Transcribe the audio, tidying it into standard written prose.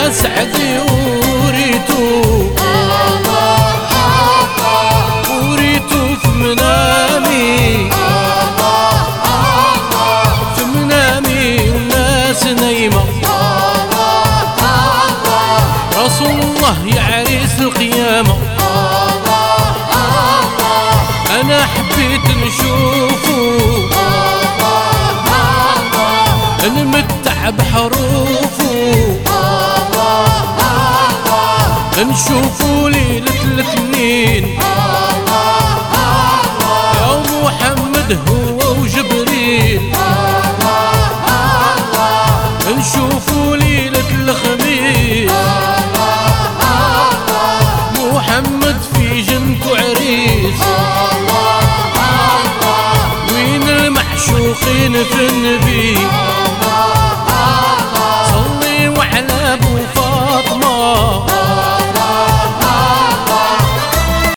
سعدي وريتو في منامي والناس نايمة رسول الله يا عريس القيامة أنا حبيت نشوفو نمتع بحروفو نشوفو ليلة الاثنين يا محمد هو